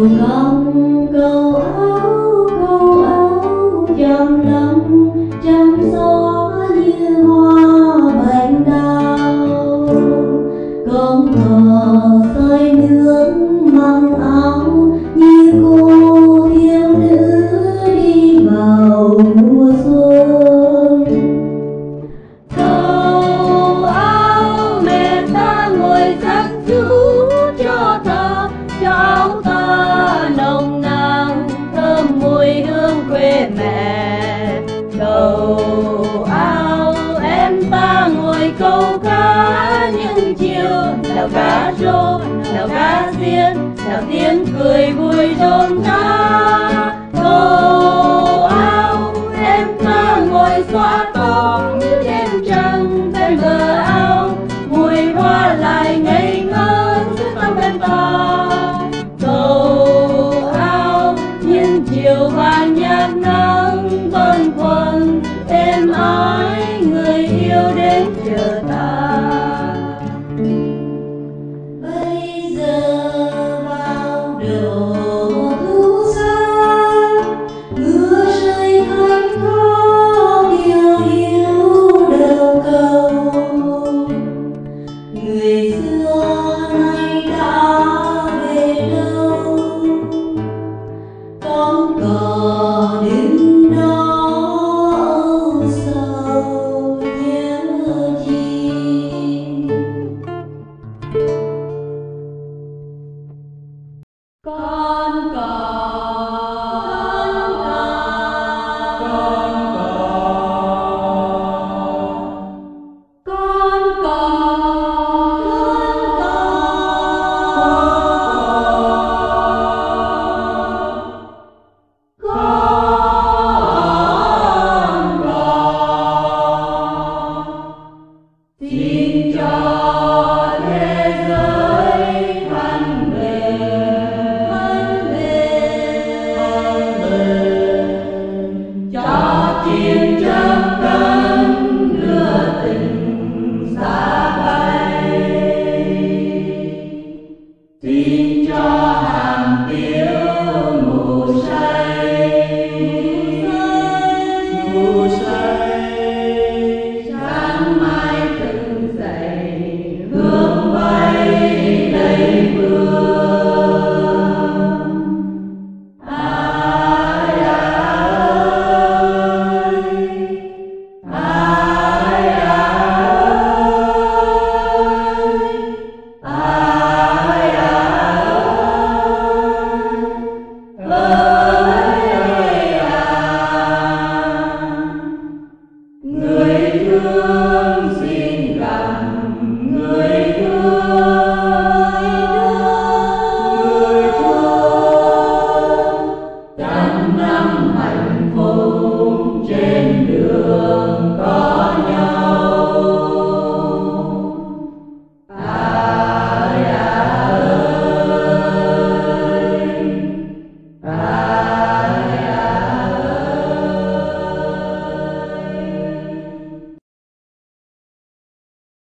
công câu áo trầm lặng trắng gió như hoa bạch đào. Con thỏ soi nước mặc áo như cô thiếu nữ đi vào mùa xuân. Câu áo mẹ ta ngồi sắc chú cho ta, cho áo ta nồng nàn thơm mùi hương quê mẹ. Câu áo em ta ngồi câu cá những chiều, nào cá rô, nào cá xiên, nào tiếng cười vui rôm rã. Câu áo em ta ngồi xoa tóc như đêm trăng bên bờ ao, mùi hoa lại